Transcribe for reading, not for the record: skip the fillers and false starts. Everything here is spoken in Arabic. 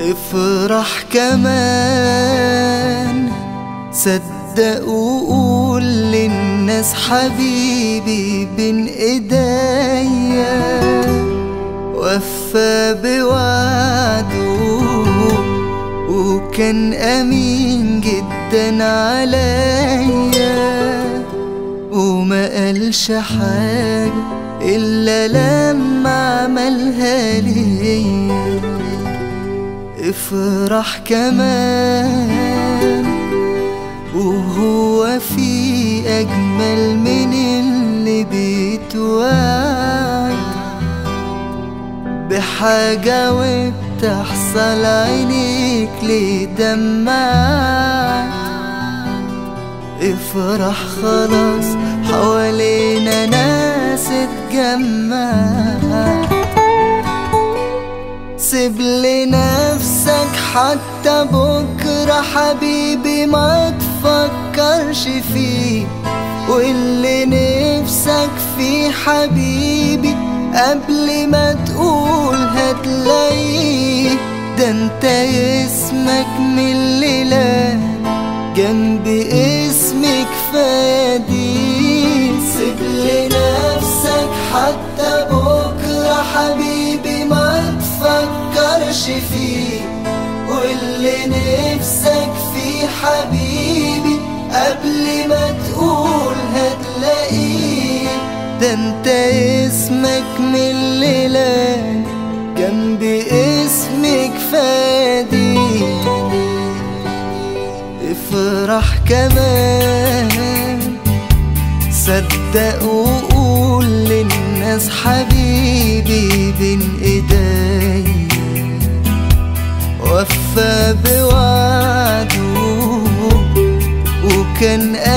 افرح كمان، صدق وقول للناس حبيبي بين ايديا وفى بوعده وكان امين جدا عليا، وما قالش حاجة الا لما عملها ليا. افرح كمان وهو في أجمل من اللي بيتوعد بحاجة وبتحصل عينيك ليه دمعت. افرح خلاص حوالينا ناس اتجمعت. سيب لنفسك حتى بكرة حبيبي ما تفكرش فيه، واللي نفسك فيه حبيبي قبل ما تقول هتلاقيه. ده انت اسمك من الليلة جنب اسمك فادي. سيب لنفسك حتى بكرة حبيبي ما تفكرش فيه، واللي نفسك فيه حبيبي قبل ما تقول هتلاقيه. ده انت اسمك من الليلة جنب اسمك فادي. افرح كمان، صدق وقول للناس حبيبي بين ايديا وفى بوعده وكان